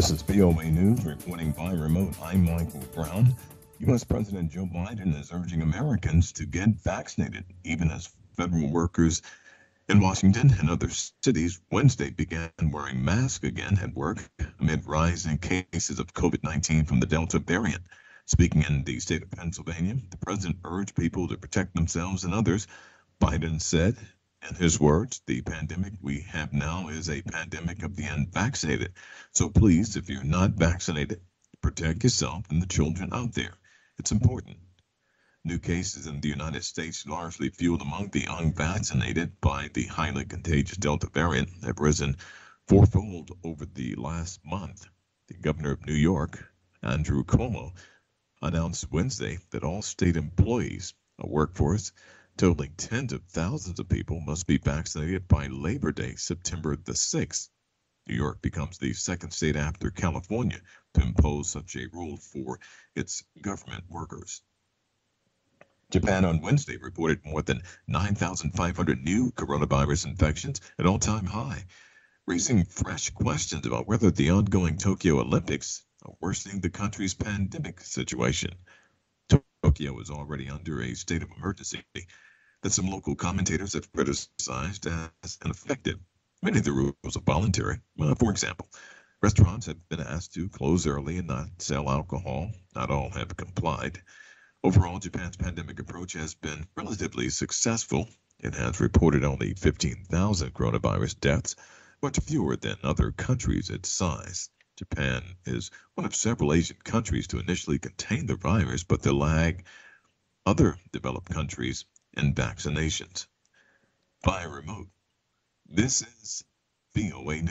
This is VOA News reporting by remote. I'm Michael Brown. U.S. President Joe Biden is urging Americans to get vaccinated, even as federal workers in Washington and other cities Wednesday began wearing masks again at work amid rising cases of COVID-19 from the Delta variant. Speaking in the state of Pennsylvania, the president urged people to protect themselves and others. Biden said, in his words, the pandemic we have now is a pandemic of the unvaccinated. So please, if you're not vaccinated, protect yourself and the children out there. It's important. New cases in the United States, largely fueled among the unvaccinated by the highly contagious Delta variant, have risen fourfold over the last month. The governor of New York, Andrew Cuomo, announced Wednesday that all state employees, a workforce totaling tens of thousands of people, must be vaccinated by Labor Day, September the 6th. New York becomes the second state after California to impose such a rule for its government workers. Japan on Wednesday reported more than 9,500 new coronavirus infections, an all-time high, raising fresh questions about whether the ongoing Tokyo Olympics are worsening the country's pandemic situation. Tokyo is already under a state of emergency that some local commentators have criticized as ineffective. Many of the rules are voluntary. For example, restaurants have been asked to close early and not sell alcohol. Not all have complied. Overall, Japan's pandemic approach has been relatively successful. It has reported only 15,000 coronavirus deaths, much fewer than other countries its size. Japan is one of several Asian countries to initially contain the virus, but they lag other developed countries in vaccinations. Via remote, this is VOA News.